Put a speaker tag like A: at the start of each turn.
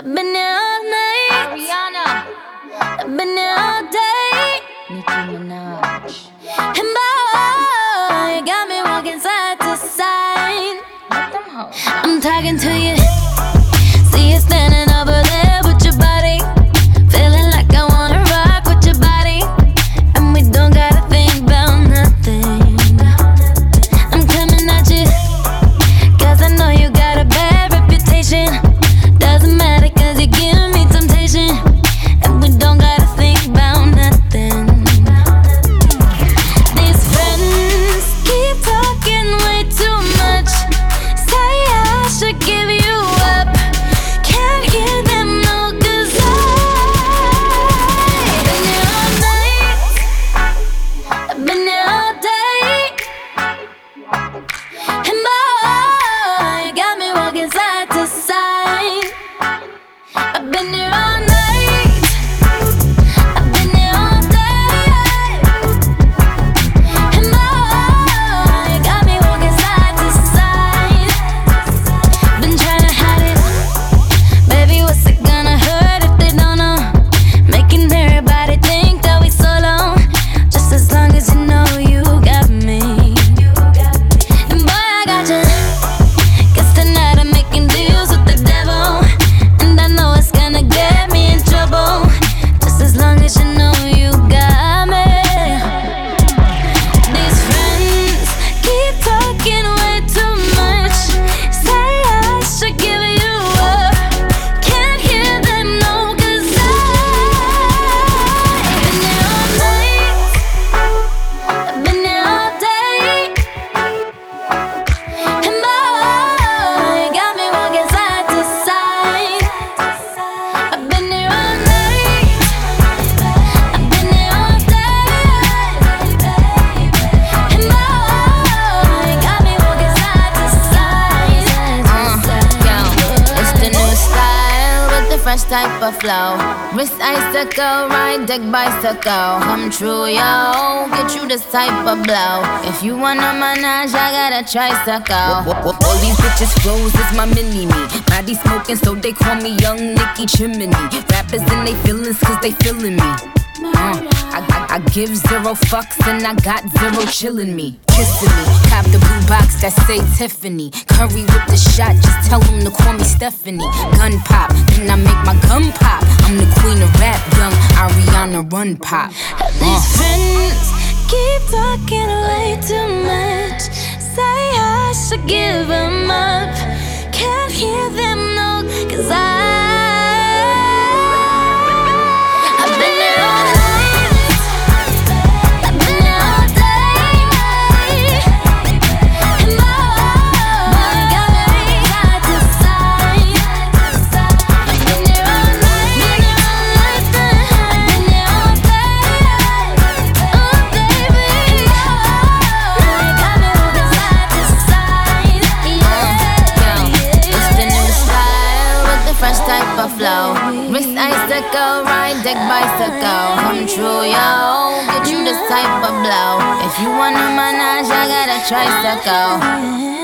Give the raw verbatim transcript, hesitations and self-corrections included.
A: I've been here all night.
B: Rihanna,
A: I've been here all day.
B: Nicki Minaj.
A: And boy, you got me walking side to side.
B: Let them hoes.
A: I'm talking to you. See you standing over there with your body. Feeling like I wanna rock with your body. And we don't gotta think about nothing. I'm coming at you, cause I know you got a bad reputation. Doesn't matter cause you give me temptation. And we don't gotta think about nothing. These friends keep talking way too much. Say I should give you up. Can't hear them no, cause I've been here all night. I've been here all day. And boy, you got me walking side to side. I've been here all night. I've been here all day. And boy, you got me walking side to side. Been trying to hide it. Baby, what's it gonna hurt if they don't know? Making everybody think that we solo. Just as long as you know you got me. And boy, I got you. Guess tonight I'm making deals with the devil. And I know it's gonna get me in trouble. Just as long as you know you got me. These friends keep talking way too much. Say I should give you up. Can't hear them no, cause I've been here all night. I've been here all day. And boy, you got me walking side to side. I've been here all night. I've been here all day. And boy, you got me walking side to side.
B: Uh, yo, it's the new style with the fresh type of flow. Wrist icicle, ride deck bicycle. Come true, yo. Get you this type of blow. If you wanna manage, I got a tricycle.
C: All these bitches flows is my mini-me. Body smoking, so they call me Young Nicki Chimney. Rappers in they feelings, cause they feeling me. Uh, I, I, I give zero fucks and I got zero chillin' me. Kissing me, cop the blue box that say Tiffany. Curry with the shot, just tell them to call me Stephanie. Gun pop, then I make my gun pop. I'm the queen of rap, young Ariana Run Pop.
A: These friends keep talking way too much. Say I should give them up. Can't hear them no, cause I I've been here all night. I've been here all day. And boy, you got me side to side. I've been here all night. I've been here all day. Oh baby, you got me walking side to side.
B: Yo, it's the new style with the fresh type of flow. Wrist icicle, ride deck bicycle. Come true, yo. Get you this type of blow. If you wanna manage, I got a tricycle.